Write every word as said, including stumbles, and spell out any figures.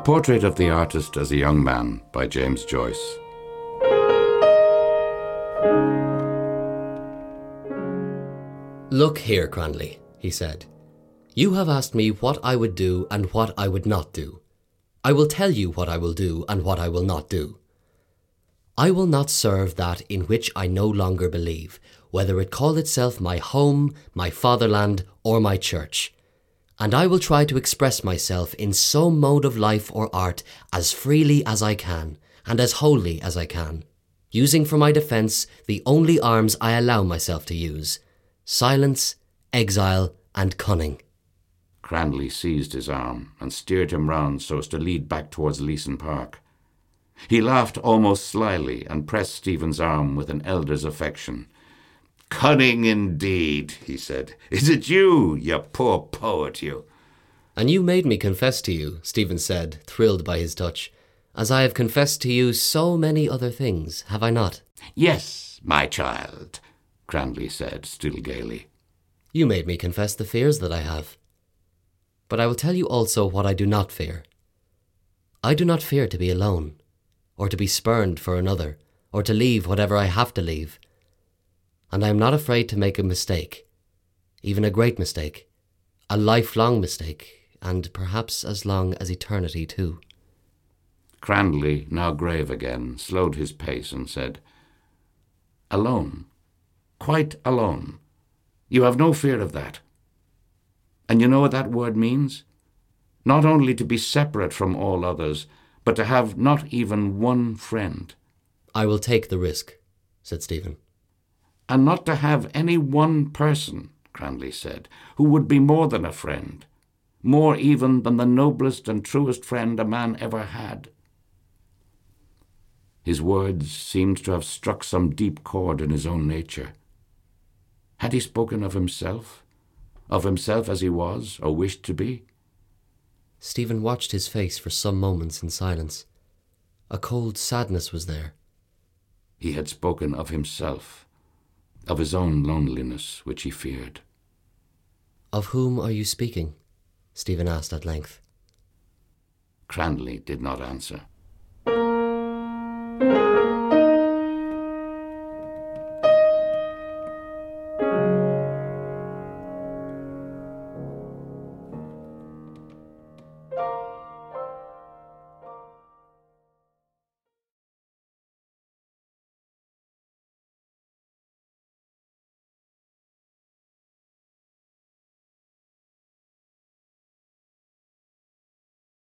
Portrait of the Artist as a Young Man by James Joyce. "Look here, Cranley," he said. "You have asked me what I would do and what I would not do. I will tell you what I will do and what I will not do. I will not serve that in which I no longer believe, whether it call itself my home, my fatherland, or my church. And I will try to express myself in some mode of life or art as freely as I can, and as wholly as I can, using for my defence the only arms I allow myself to use: silence, exile, and cunning." Cranley seized his arm and steered him round so as to lead back towards Leeson Park. He laughed almost slyly and pressed Stephen's arm with an elder's affection. "Cunning indeed," he said. "Is it you, you poor poet, you?" "And you made me confess to you," Stephen said, thrilled by his touch, "as I have confessed to you so many other things, have I not?" "Yes, my child," Cranley said, still gaily. "You made me confess the fears that I have. But I will tell you also what I do not fear. I do not fear to be alone, or to be spurned for another, or to leave whatever I have to leave. And I am not afraid to make a mistake, even a great mistake, a lifelong mistake, and perhaps as long as eternity too." Cranley, now grave again, slowed his pace and said, "Alone, quite alone. You have no fear of that. And you know what that word means? Not only to be separate from all others, but to have not even one friend." "I will take the risk," said Stephen. "And not to have any one person," Cranley said, "who would be more than a friend, more even than the noblest and truest friend a man ever had." His words seemed to have struck some deep chord in his own nature. Had he spoken of himself? Of himself as he was, or wished to be? Stephen watched his face for some moments in silence. A cold sadness was there. He had spoken of himself, of his own loneliness, which he feared. "Of whom are you speaking?" Stephen asked at length. Cranley did not answer.